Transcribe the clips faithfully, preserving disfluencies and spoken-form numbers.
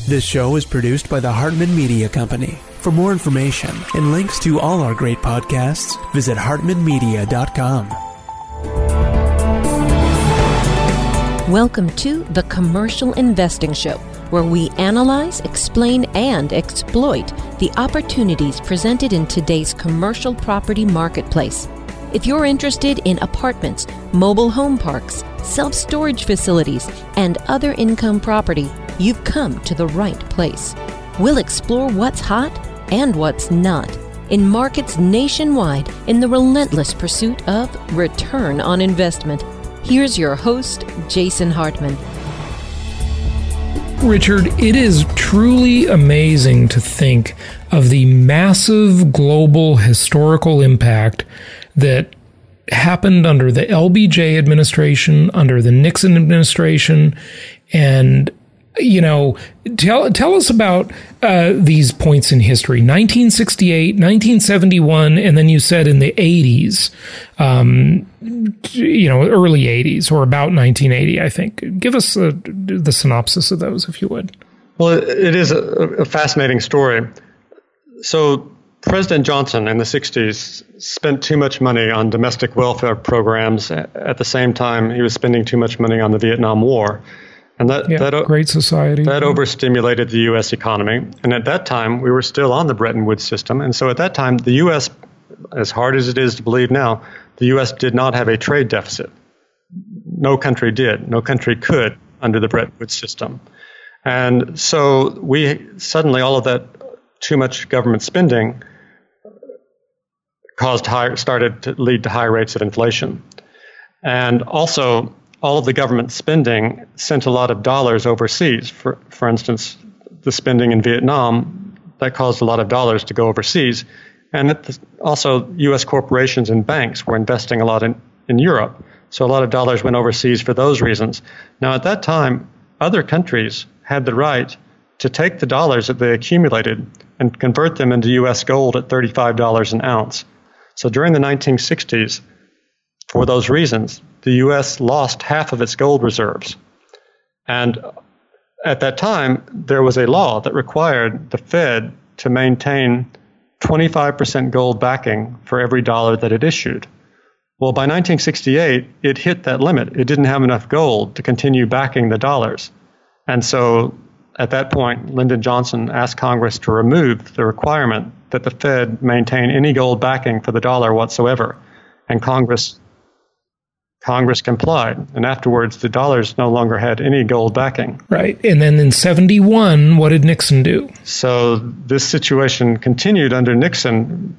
This show is produced by the Hartman Media Company. For more information and links to all our great podcasts, visit hartman media dot com. Welcome to The Commercial Investing Show, where we analyze, explain, and exploit the opportunities presented in today's commercial property marketplace. If you're interested in apartments, mobile home parks, self-storage facilities, and other income property, you've come to the right place. We'll explore what's hot and what's not in markets nationwide in the relentless pursuit of return on investment. Here's your host, Jason Hartman. Richard, it is truly amazing to think of the massive global historical impact that happened under the L B J administration, under the Nixon administration, and you know, tell tell us about uh, these points in history: nineteen sixty-eight, nineteen seventy-one, and then you said in the eighties, um, you know, early eighties or about nineteen eighty, I think. Give us uh, the synopsis of those, if you would. Well, it is a, a fascinating story. So President Johnson in the sixties spent too much money on domestic welfare programs. At the same time, he was spending too much money on the Vietnam War. And that, yeah, that great society. That overstimulated the U S economy. And at that time, we were still on the Bretton Woods system. And so at that time, the U S, as hard as it is to believe now, the U S did not have a trade deficit. No country did. No country could under the Bretton Woods system. And so we suddenly, all of that too much government spending caused high, started to lead to high rates of inflation. And also, all of the government spending sent a lot of dollars overseas. For, for instance, the spending in Vietnam, that caused a lot of dollars to go overseas. And it, also, U S corporations and banks were investing a lot in, in Europe. So a lot of dollars went overseas for those reasons. Now, at that time, other countries had the right to take the dollars that they accumulated and convert them into U S gold at thirty-five dollars an ounce. So during the nineteen sixties, for those reasons, the U S lost half of its gold reserves. And at that time, there was a law that required the Fed to maintain twenty-five percent gold backing for every dollar that it issued. Well, by nineteen sixty-eight, it hit that limit. It didn't have enough gold to continue backing the dollars. And so at that point, Lyndon Johnson asked Congress to remove the requirement that the Fed maintain any gold backing for the dollar whatsoever. And Congress Congress complied, and afterwards the dollars no longer had any gold backing. Right, and then in seventy-one, what did Nixon do? So this situation continued under Nixon.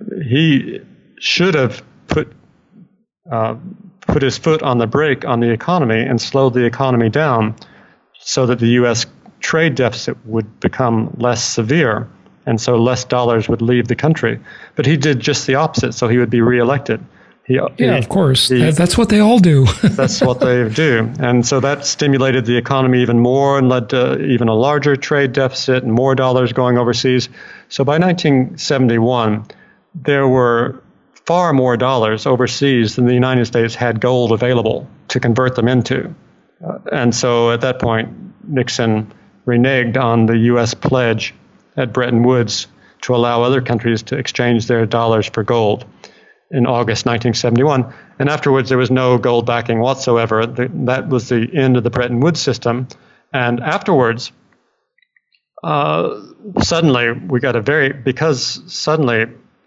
He should have put uh, put his foot on the brake on the economy and slowed the economy down so that the U S trade deficit would become less severe, and so less dollars would leave the country. But he did just the opposite, so he would be reelected. He, yeah, he, of course. He, that's what they all do. That's what they do. And so that stimulated the economy even more and led to even a larger trade deficit and more dollars going overseas. So by nineteen seventy-one, there were far more dollars overseas than the United States had gold available to convert them into. Uh, and so at that point, Nixon reneged on the U S pledge at Bretton Woods to allow other countries to exchange their dollars for gold in August nineteen seventy-one. And afterwards, there was no gold backing whatsoever. The, that was the end of the Bretton Woods system. And afterwards, uh, suddenly we got a very, because suddenly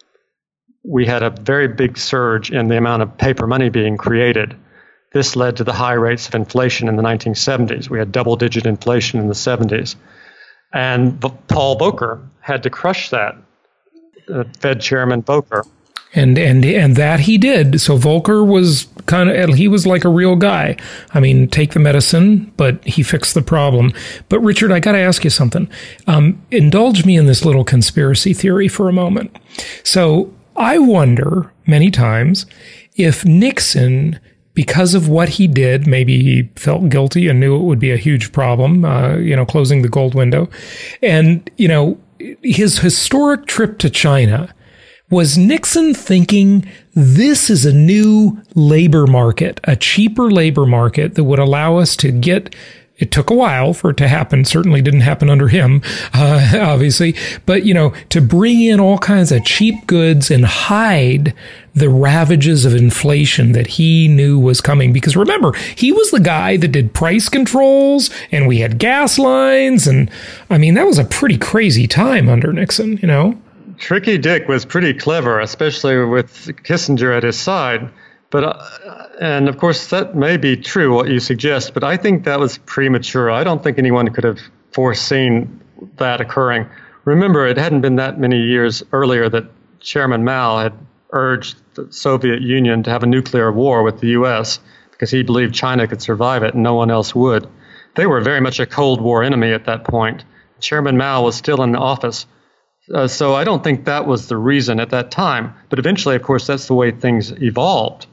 we had a very big surge in the amount of paper money being created. This led to the high rates of inflation in the nineteen seventies. We had double-digit inflation in the seventies. And Paul Volcker had to crush that, uh, Fed Chairman Volcker. And and and that he did. So Volcker was kind of, he was like a real guy. I mean, take the medicine, but he fixed the problem. But Richard, I got to ask you something. Um, indulge me in this little conspiracy theory for a moment. So I wonder many times if Nixon, because of what he did, maybe he felt guilty and knew it would be a huge problem, uh, you know, closing the gold window. And, you know, his historic trip to China, was Nixon thinking this is a new labor market, a cheaper labor market that would allow us to get It took a while for it to happen. Certainly didn't happen under him, uh, obviously. But, you know, to bring in all kinds of cheap goods and hide the ravages of inflation that he knew was coming. Because remember, he was the guy that did price controls, and we had gas lines. And, I mean, that was a pretty crazy time under Nixon, you know? Tricky Dick was pretty clever, especially with Kissinger at his side. But, uh, and of course, that may be true, what you suggest, but I think that was premature. I don't think anyone could have foreseen that occurring. Remember, it hadn't been that many years earlier that Chairman Mao had urged the Soviet Union to have a nuclear war with the U S because he believed China could survive it and no one else would. They were very much a Cold War enemy at that point. Chairman Mao was still in office. Uh, so I don't think that was the reason at that time. But eventually, of course, that's the way things evolved.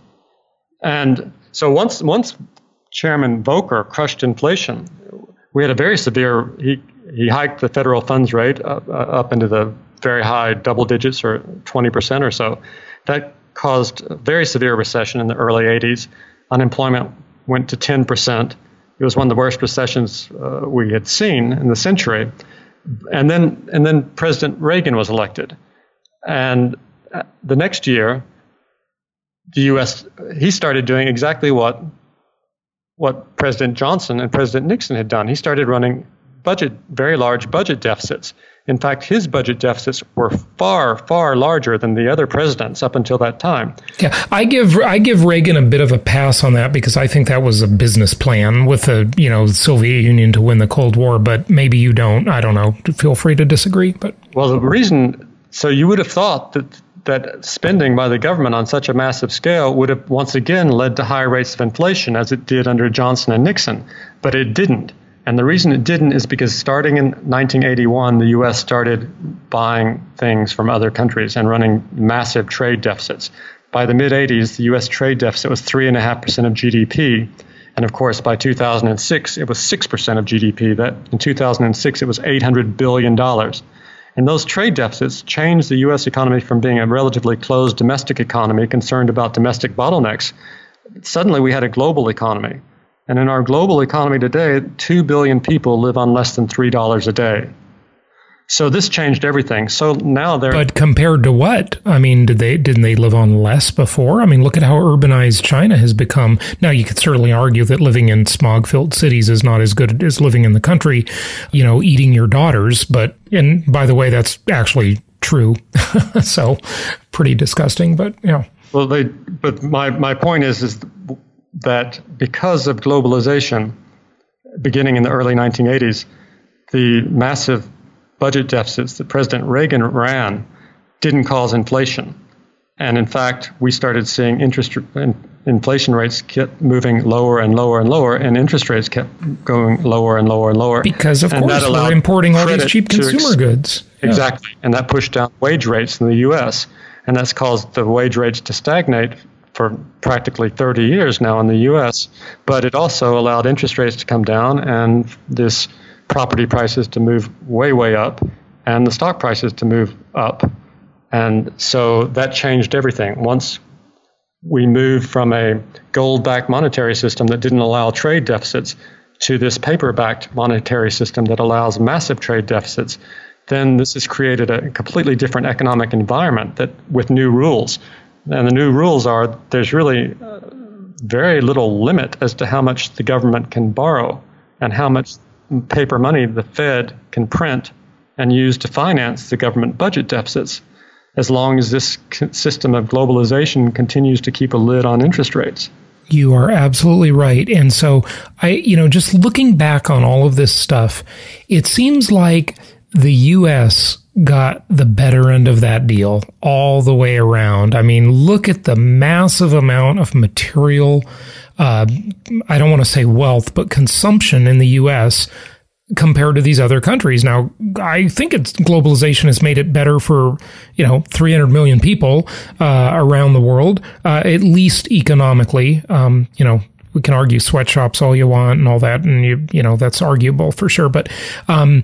And so once once Chairman Volcker crushed inflation, we had a very severe, he, he hiked the federal funds rate up, uh, up into the very high double digits or twenty percent or so. That caused a very severe recession in the early eighties. Unemployment went to ten percent. It was one of the worst recessions uh, we had seen in the century. And then and then President Reagan was elected. And the next year, the U S, he started doing exactly what what President Johnson and President Nixon had done. He started running budget, very large budget deficits. In fact, his budget deficits were far, far larger than the other presidents up until that time. Yeah, I give I give Reagan a bit of a pass on that because I think that was a business plan with the, you know, Soviet Union to win the Cold War, but maybe you don't. I don't know. Feel free to disagree. But well, the reason, so you would have thought that that spending by the government on such a massive scale would have once again led to high rates of inflation as it did under Johnson and Nixon, but it didn't. And the reason it didn't is because starting in nineteen eighty-one, the U S started buying things from other countries and running massive trade deficits. By the mid-eighties, the U S trade deficit was three point five percent of G D P. And of course, by two thousand six, it was six percent of G D P. That in two thousand six, it was eight hundred billion dollars. And those trade deficits changed the U S economy from being a relatively closed domestic economy concerned about domestic bottlenecks. Suddenly, we had a global economy. And in our global economy today, two billion people live on less than three dollars a day. So this changed everything. So now they're... But compared to what? I mean, did they, didn't they live on less before? I mean, look at how urbanized China has become. Now, you could certainly argue that living in smog-filled cities is not as good as living in the country, you know, eating your daughters. But, and by the way, that's actually true. So pretty disgusting, but, you know. Well, they, but my, my point is, is that because of globalization, beginning in the early nineteen eighties, the massive budget deficits that President Reagan ran didn't cause inflation. And in fact, we started seeing interest inflation rates kept moving lower and lower and lower, and interest rates kept going lower and lower and lower. Because, of and course, we're importing all these cheap consumer ex- goods. Yeah. Exactly. And that pushed down wage rates in the U S, and that's caused the wage rates to stagnate for practically thirty years now in the U S, but it also allowed interest rates to come down and this property prices to move way, way up and the stock prices to move up. And so that changed everything. Once we moved from a gold-backed monetary system that didn't allow trade deficits to this paper-backed monetary system that allows massive trade deficits, then this has created a completely different economic environment that with new rules. And the new rules are there's really uh, very little limit as to how much the government can borrow and how much paper money the Fed can print and use to finance the government budget deficits, as long as this system of globalization continues to keep a lid on interest rates. You are absolutely right. And so, I, you know, just looking back on all of this stuff, it seems like the U S got the better end of that deal all the way around. I mean, look at the massive amount of material, uh, I don't want to say wealth, but consumption in the U S compared to these other countries. Now, I think it's globalization has made it better for, you know, three hundred million people uh, around the world, uh, at least economically. Um, you know, we can argue sweatshops all you want and all that, and you, you know, that's arguable for sure. But, um,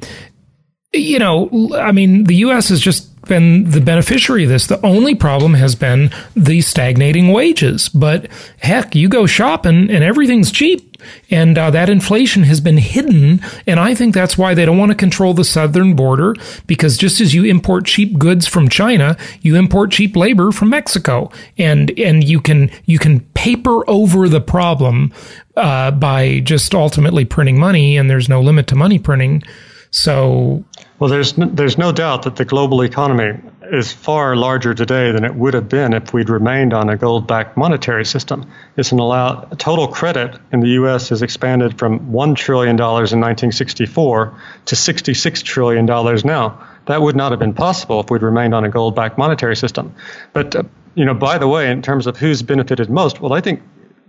you know, I mean, the U S has just been the beneficiary of this. The only problem has been the stagnating wages. But heck, you go shopping and everything's cheap. And uh, that inflation has been hidden. And I think that's why they don't want to control the southern border, because just as you import cheap goods from China, you import cheap labor from Mexico. And and you can you can paper over the problem uh, by just ultimately printing money, and there's no limit to money printing. So, well, there's no, there's no doubt that the global economy is far larger today than it would have been if we'd remained on a gold-backed monetary system. It's an allowed total credit in the U S has expanded from one trillion dollars in nineteen sixty-four to sixty-six trillion dollars now. That would not have been possible if we'd remained on a gold-backed monetary system. But, uh, you know, by the way, in terms of who's benefited most, well, I think,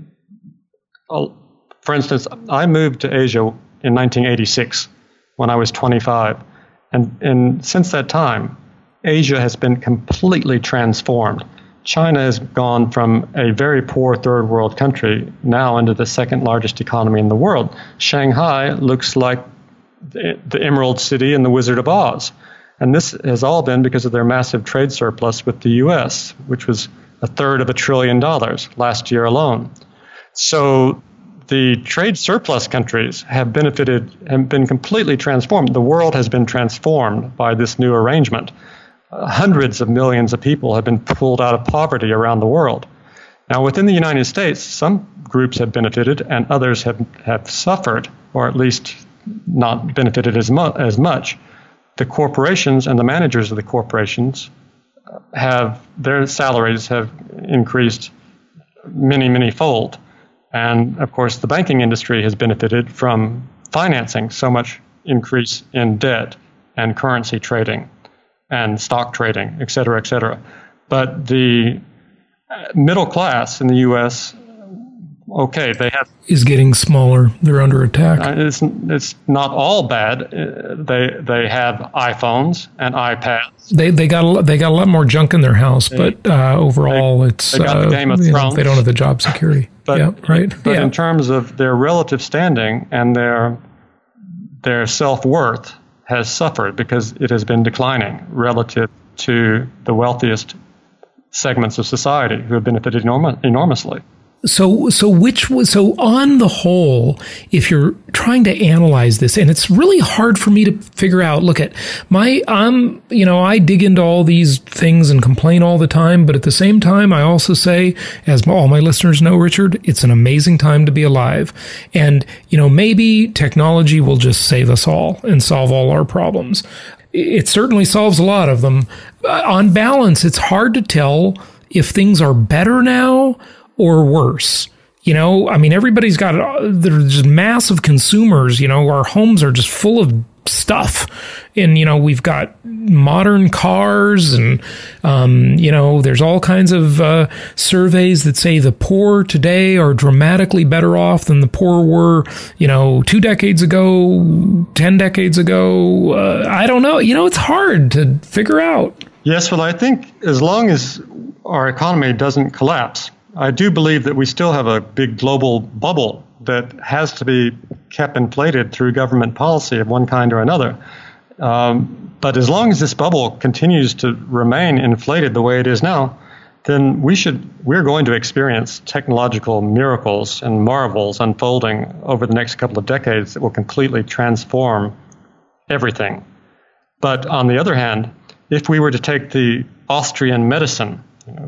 uh, for instance, I moved to Asia in nineteen eighty-six when I was twenty-five. And, and since that time, Asia has been completely transformed. China has gone from a very poor third world country now into the second largest economy in the world. Shanghai looks like the, the Emerald City in the Wizard of Oz. And this has all been because of their massive trade surplus with the U S, which was a third of a trillion dollars last year alone. So the trade surplus countries have benefited and been completely transformed. The world has been transformed by this new arrangement. Uh, hundreds of millions of people have been pulled out of poverty around the world. Now, within the United States, some groups have benefited and others have, have suffered, or at least not benefited as, mu- as much. The corporations and the managers of the corporations have, their salaries have increased many, many fold. And of course, the banking industry has benefited from financing so much increase in debt and currency trading and stock trading, et cetera, et cetera. But the middle class in the U S, okay, they have... is getting smaller. They're under attack. Uh, it's, it's not all bad. Uh, they they have iPhones and iPads. They they got a, lot- they got a lot more junk in their house, they, but uh, overall, they, it's they got uh, the Game of you know, Thrones. they don't have the job security. But, yeah, right. But yeah. in terms of their relative standing and their their self-worth has suffered because it has been declining relative to the wealthiest segments of society who have benefited enorm- enormously. So, so which was, so on the whole, if you're trying to analyze this, and it's really hard for me to figure out, look at my, I'm, you know, I dig into all these things and complain all the time, but at the same time, I also say, as all my listeners know, Richard, it's an amazing time to be alive. And, you know, maybe technology will just save us all and solve all our problems. It certainly solves a lot of them. On balance, it's hard to tell if things are better now or worse. You know, I mean, everybody's got, there's just massive consumers, you know, our homes are just full of stuff. And, you know, we've got modern cars and, um, you know, there's all kinds of uh, surveys that say the poor today are dramatically better off than the poor were, you know, two decades ago, ten decades ago. Uh, I don't know. You know, it's hard to figure out. Yes, well, I think as long as our economy doesn't collapse, I do believe that we still have a big global bubble that has to be kept inflated through government policy of one kind or another. Um, but as long as this bubble continues to remain inflated the way it is now, then we should, we're going to experience technological miracles and marvels unfolding over the next couple of decades that will completely transform everything. But on the other hand, if we were to take the Austrian medicine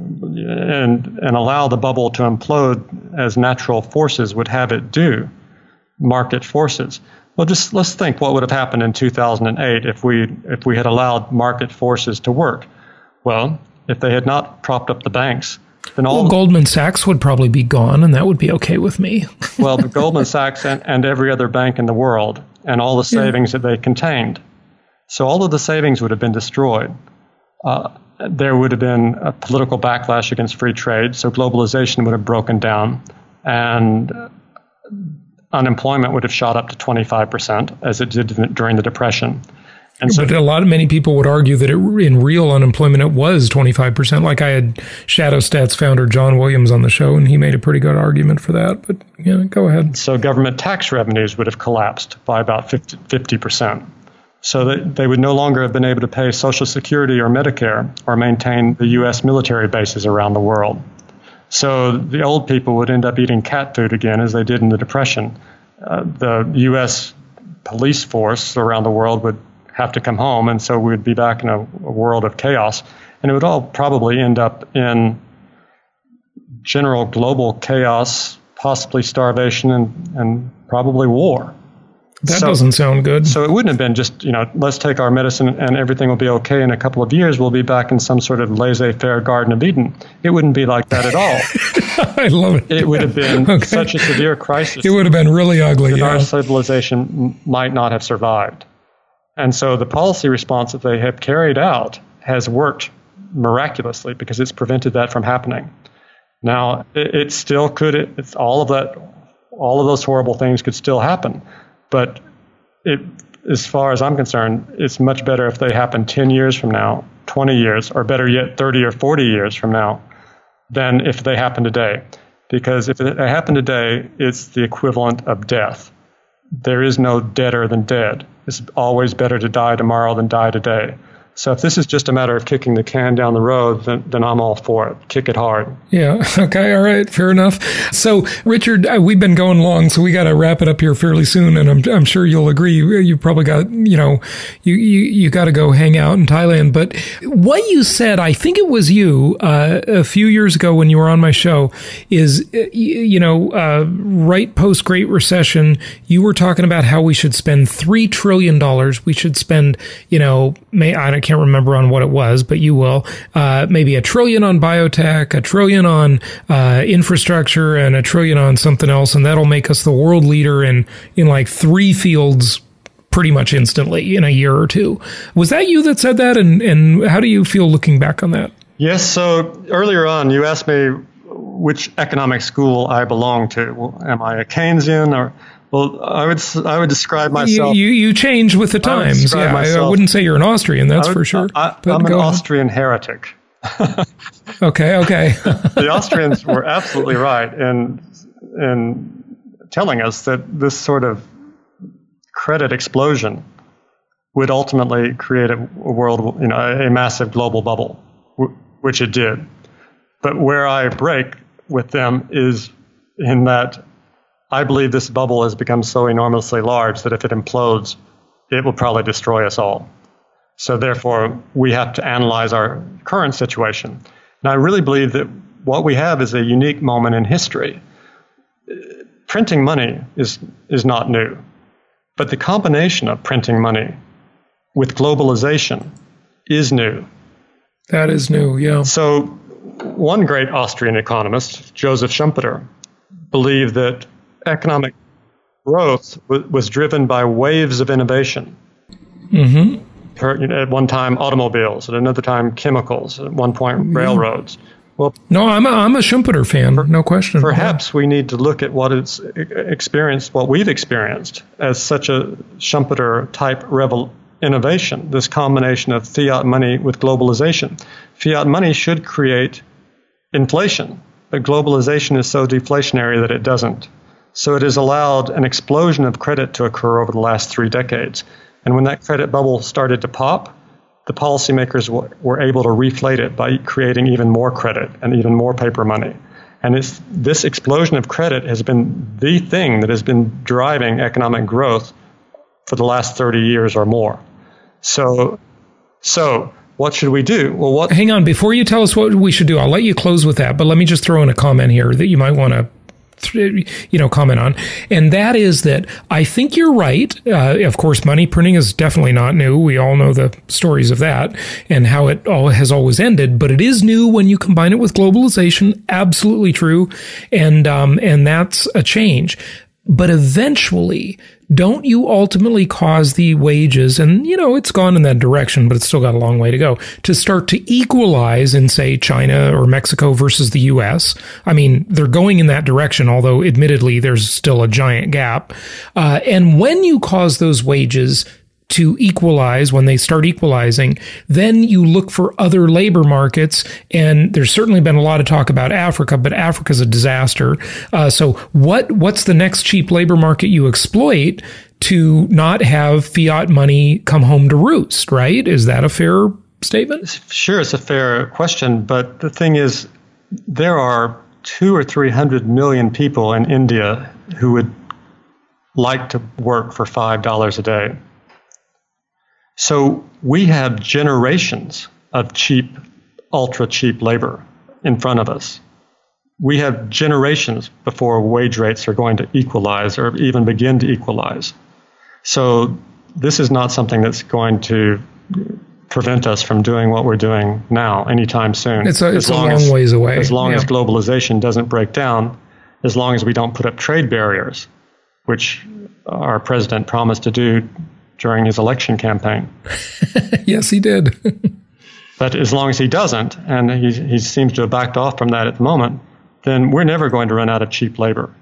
and and allow the bubble to implode as natural forces would have it do, market forces. Well, just let's think what would have happened in two thousand eight if we if we had allowed market forces to work. Well, if they had not propped up the banks, then all well, the, Goldman Sachs would probably be gone, and that would be okay with me. well, the Goldman Sachs and, and every other bank in the world and all the savings yeah. that they contained. So all of the savings would have been destroyed. Uh, there would have been a political backlash against free trade, so globalization would have broken down, and unemployment would have shot up to twenty-five percent, as it did during the Depression. And so, but a lot of many people would argue that it, in real unemployment, it was twenty-five percent. Like I had Shadow Stats founder John Williams on the show, and he made a pretty good argument for that. But yeah, go ahead. So government tax revenues would have collapsed by about fifty percent. So that they would no longer have been able to pay Social Security or Medicare or maintain the U S military bases around the world. So the old people would end up eating cat food again, as they did in the Depression. Uh, the U S police force around the world would have to come home, and so we'd be back in a, a world of chaos. And it would all probably end up in general global chaos, possibly starvation, and, and probably war. That so, doesn't sound good. So it wouldn't have been just, you know, let's take our medicine and everything will be okay. In a couple of years, we'll be back in some sort of laissez-faire Garden of Eden. It wouldn't be like that at all. I love it. It would have been okay. such a severe crisis. It would have been really ugly. That yeah. our civilization m- might not have survived. And so the policy response that they have carried out has worked miraculously because it's prevented that from happening. Now, it, it still could, it, it's all of that, all of those horrible things could still happen. But it, as far as I'm concerned, it's much better if they happen ten years from now, twenty years, or better yet, thirty or forty years from now, than if they happen today. Because if they happen today, it's the equivalent of death. There is no deader than dead. It's always better to die tomorrow than die today. So if this is just a matter of kicking the can down the road, then, then I'm all for it. Kick it hard. Yeah. Okay. All right. Fair enough. So, Richard, uh, we've been going long, so we got to wrap it up here fairly soon. And I'm, I'm sure you'll agree. You probably got, you know, you, you, you got to go hang out in Thailand. But what you said, I think it was you, uh, a few years ago when you were on my show, is, uh, you, you know, uh, right post Great Recession, you were talking about how we should spend three trillion dollars. We should spend, you know, may, I don't I can't remember on what it was, but you will, uh, maybe a trillion on biotech, a trillion on uh, infrastructure, and a trillion on something else, and that'll make us the world leader in, in like three fields pretty much instantly in a year or two. Was that you that said that, and, and how do you feel looking back on that? Yes, so earlier on, you asked me which economic school I belong to. Well, am I a Keynesian or... Well, I would I would describe myself. You you, you change with the times. I yeah, myself, I wouldn't say you're an Austrian, that's would, for sure. I, I'm an Austrian heretic. okay, okay. The Austrians were absolutely right in in telling us that this sort of credit explosion would ultimately create a, a world, you know, a, a massive global bubble, w- which it did. But where I break with them is in that I believe this bubble has become so enormously large that if it implodes, it will probably destroy us all. So therefore, we have to analyze our current situation. And I really believe that what we have is a unique moment in history. Printing money is, is not new, but the combination of printing money with globalization is new. That is new, yeah. So one great Austrian economist, Joseph Schumpeter, believed that economic growth w- was driven by waves of innovation. Mm-hmm. Per, you know, at one time, automobiles. At another time, chemicals. At one point, mm-hmm. railroads. Well, no, I'm a, I'm a Schumpeter fan, per, no question. Perhaps yeah. we need to look at what it's experienced, what we've experienced as such a Schumpeter-type revel- innovation, this combination of fiat money with globalization. Fiat money should create inflation, but globalization is so deflationary that it doesn't. So it has allowed an explosion of credit to occur over the last three decades. And when that credit bubble started to pop, the policymakers w- were able to reflate it by creating even more credit and even more paper money. And it's, this explosion of credit has been the thing that has been driving economic growth for the last thirty years or more. So, so what should we do? Well, what? Hang on, before you tell us what we should do, I'll let you close with that, but let me just throw in a comment here that you might want to you know, comment on. And that is that I think you're right. Uh, of course, money printing is definitely not new. We all know the stories of that and how it all has always ended, but it is new when you combine it with globalization. Absolutely true. And, um, and that's a change. But eventually, don't you ultimately cause the wages, and, you know, it's gone in that direction, but it's still got a long way to go, to start to equalize in, say, China or Mexico versus the U S? I mean, they're going in that direction, although admittedly there's still a giant gap. Uh, and when you cause those wages to equalize, when they start equalizing, then you look for other labor markets. And there's certainly been a lot of talk about Africa, but Africa's a disaster. Uh, so what what's the next cheap labor market you exploit to not have fiat money come home to roost, right? Is that a fair statement? Sure, it's a fair question. But the thing is, there are two or three hundred million people in India who would like to work for five dollars a day. So we have generations of cheap, ultra cheap labor in front of us. We have generations before wage rates are going to equalize or even begin to equalize. So this is not something that's going to prevent us from doing what we're doing now anytime soon. It's a, it's a long as, ways away. As long yeah. as globalization doesn't break down, as long as we don't put up trade barriers, which our president promised to do during his election campaign. Yes, he did. But as long as he doesn't, and he, he seems to have backed off from that at the moment, then we're never going to run out of cheap labor.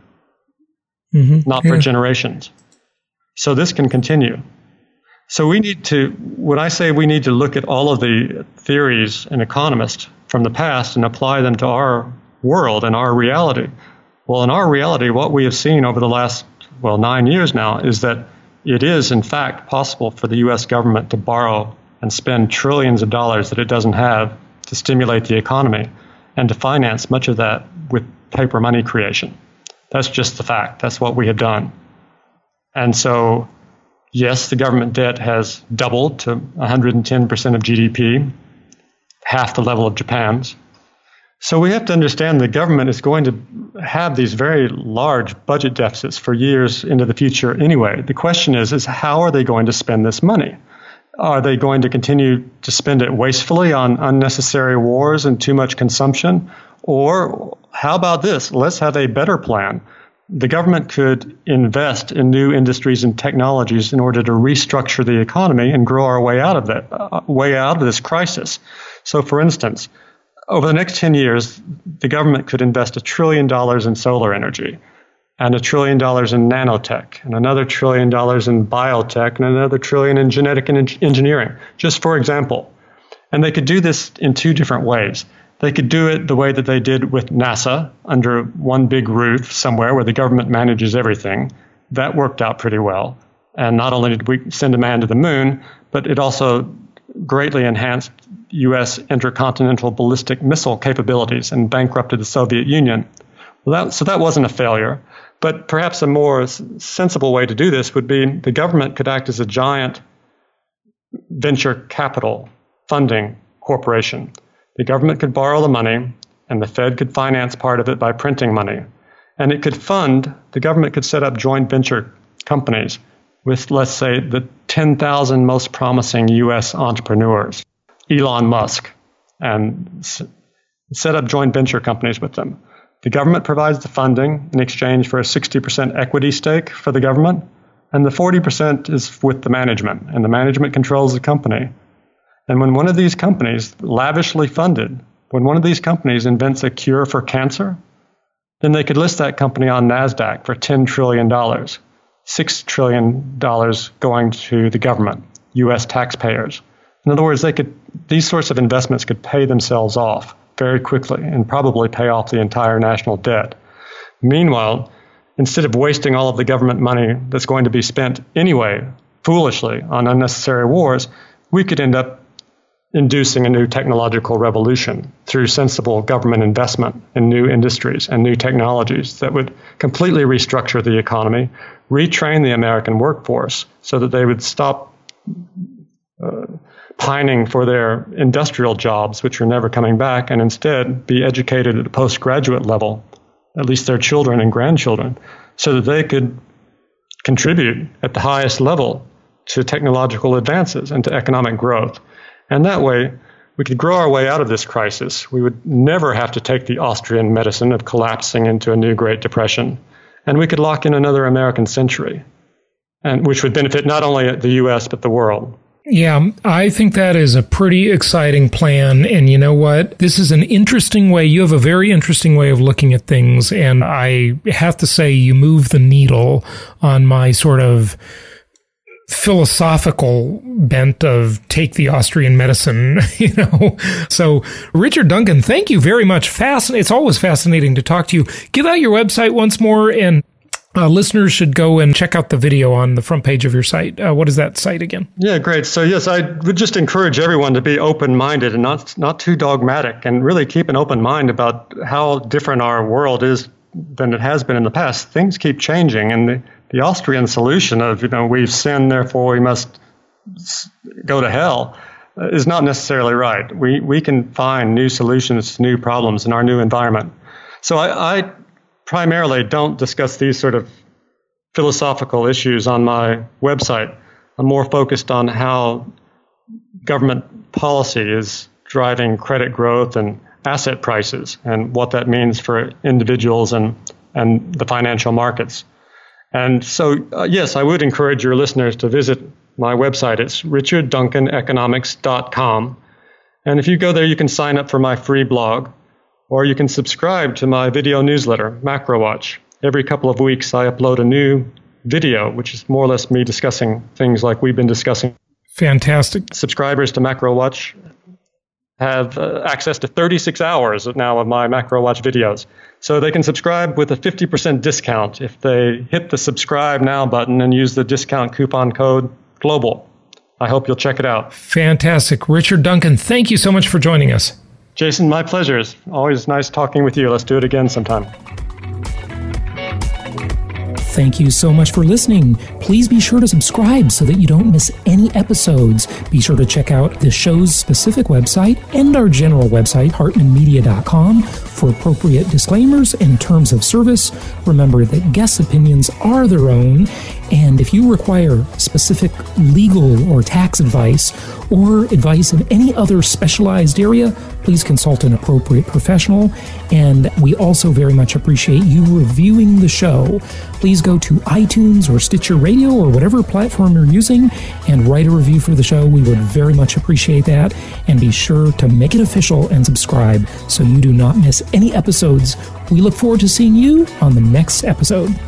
Mm-hmm. Not yeah. for generations. So this can continue. So we need to, when I say we need to look at all of the theories and economists from the past and apply them to our world and our reality. Well, in our reality, what we have seen over the last, well, nine years now is that it is, in fact, possible for the U S government to borrow and spend trillions of dollars that it doesn't have to stimulate the economy and to finance much of that with paper money creation. That's just the fact. That's what we have done. And so, yes, the government debt has doubled to one hundred ten percent of G D P, half the level of Japan's. So we have to understand the government is going to have these very large budget deficits for years into the future anyway. The question is, is how are they going to spend this money? Are they going to continue to spend it wastefully on unnecessary wars and too much consumption? Or how about this? Let's have a better plan. The government could invest in new industries and technologies in order to restructure the economy and grow our way out of that, uh, way out of this crisis. So, for instance, over the next ten years, the government could invest a trillion dollars in solar energy, and a trillion dollars in nanotech, and another trillion dollars in biotech, and another trillion in genetic and engineering, just for example. And they could do this in two different ways. They could do it the way that they did with NASA, under one big roof somewhere where the government manages everything. That worked out pretty well. And not only did we send a man to the moon, but it also greatly enhanced U S intercontinental ballistic missile capabilities and bankrupted the Soviet Union. Well, that, so that wasn't a failure. But perhaps a more s- sensible way to do this would be the government could act as a giant venture capital funding corporation. The government could borrow the money, and the Fed could finance part of it by printing money. And it could fund, the government could set up joint venture companies with, let's say, the ten thousand most promising U S entrepreneurs, Elon Musk, and s- set up joint venture companies with them. The government provides the funding in exchange for a sixty percent equity stake for the government, and the forty percent is with the management, and the management controls the company. And when one of these companies, lavishly funded, when one of these companies invents a cure for cancer, then they could list that company on NASDAQ for ten trillion dollars, six trillion dollars going to the government, U S taxpayers. In other words, they could, these sorts of investments could pay themselves off very quickly and probably pay off the entire national debt. Meanwhile, instead of wasting all of the government money that's going to be spent anyway, foolishly, on unnecessary wars, we could end up inducing a new technological revolution through sensible government investment in new industries and new technologies that would completely restructure the economy, retrain the American workforce so that they would stop uh, pining for their industrial jobs, which are never coming back, and instead be educated at a postgraduate level, at least their children and grandchildren, so that they could contribute at the highest level to technological advances and to economic growth. And that way, we could grow our way out of this crisis. We would never have to take the Austrian medicine of collapsing into a new Great Depression. And we could lock in another American century, and which would benefit not only the U S, but the world. Yeah, I think that is a pretty exciting plan. And you know what? This is an interesting way. You have a very interesting way of looking at things. And I have to say, you move the needle on my sort of philosophical bent of take the Austrian medicine, you know. So, Richard Duncan, thank you very much. Fascin- it's always fascinating to talk to you. Give out your website once more and Uh, listeners should go and check out the video on the front page of your site. Uh, what is that site again? Yeah, great. So yes, I would just encourage everyone to be open-minded and not not too dogmatic, and really keep an open mind about how different our world is than it has been in the past. Things keep changing, and the, the Austrian solution of, you know, we've sinned, therefore we must go to hell, uh, is not necessarily right. We we can find new solutions to new problems in our new environment. So I, I primarily don't discuss these sort of philosophical issues on my website. I'm more focused on how government policy is driving credit growth and asset prices, and what that means for individuals and, and the financial markets. And so, uh, yes, I would encourage your listeners to visit my website. It's richard duncan economics dot com. And if you go there, you can sign up for my free blog, or you can subscribe to my video newsletter, MacroWatch. Every couple of weeks, I upload a new video, which is more or less me discussing things like we've been discussing. Fantastic. Subscribers to MacroWatch have uh, access to thirty-six hours now of my MacroWatch videos. So they can subscribe with a fifty percent discount if they hit the subscribe now button and use the discount coupon code GLOBAL. I hope you'll check it out. Fantastic. Richard Duncan, thank you so much for joining us. Jason, my pleasure. It's always nice talking with you. Let's do it again sometime. Thank you so much for listening. Please be sure to subscribe so that you don't miss any episodes. Be sure to check out the show's specific website and our general website, hartman media dot com, for appropriate disclaimers and terms of service. Remember that guest opinions are their own, and if you require specific legal or tax advice or advice in any other specialized area, please consult an appropriate professional. And we also very much appreciate you reviewing the show. Please go to iTunes or Stitcher Radio or whatever platform you're using and write a review for the show. We would very much appreciate that. And be sure to make it official and subscribe so you do not miss any episodes. We look forward to seeing you on the next episode.